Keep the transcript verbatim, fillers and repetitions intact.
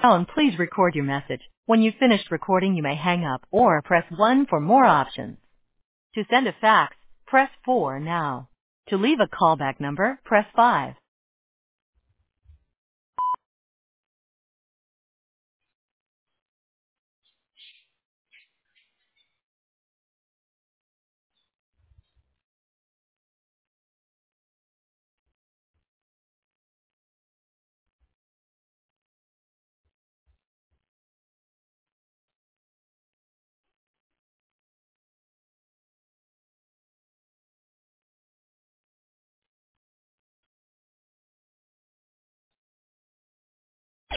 And please record your message. When you've finished recording, you may hang up or press one for more options. To send a fax, press four now. To leave a callback number, press five.